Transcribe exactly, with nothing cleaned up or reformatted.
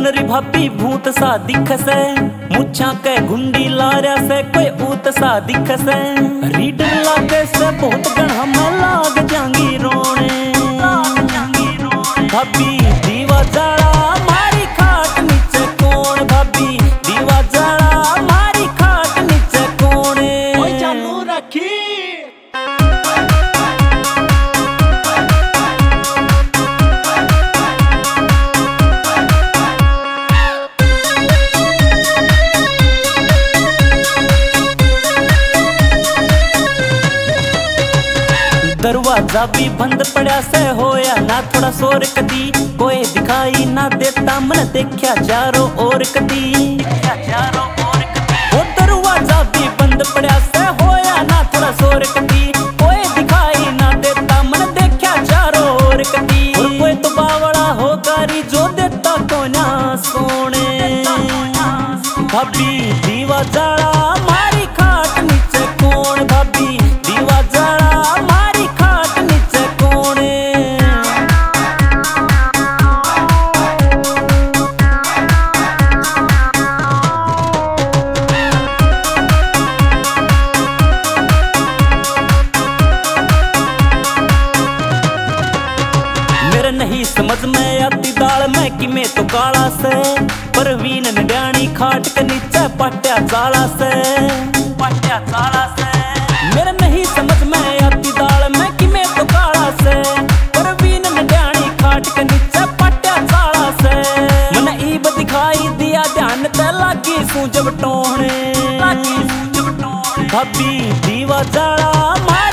री भाभी भूत सा दिख से, मुछा के घुंडी लारा से कोई ऊत सा दिख से। रीडर लागे से बहुत गण हम लाग जांगी रोने, भाभी दीवा जड़ा मारी खाट नीचे कौन, भाभी दीवा जड़ा मारी खाट नीचे कौन। ओए चालू रखी दरवाजा भी बंद पड़ा से होया ना थोड़ा शोर कदी, कोई दिखाई ना देता मन देखा चारों ओर कदी, देखा चारों ओर कदी। वो दरवाजा भी बंद पड़ा से होया ना थोड़ा शोर कदी, कोई दिखाई ना देता मन देखा चारों ओर कदी। और कोई तो बावड़ा हो गारी जो देता को ना सोने, भाभी दीवा जड़ा मारी खाट नीचे कौन, भाभी दीवा जड़ा नहीं समझ में आती दाल में कि मैं तो काला से, परवीन ने डाणी खाट के नीचे पट्या चाला से, पट्या चाला से। मेरे नहीं समझ में आती दाल में कि मैं तो काला से, परवीन ने डाणी खाट के नीचे पट्या चाला से। मैंने ईब दिखाई दिया ध्यान ते लागी सूजब टोहने, लागी सूजब टोहने। भाभी दीवा जड़ा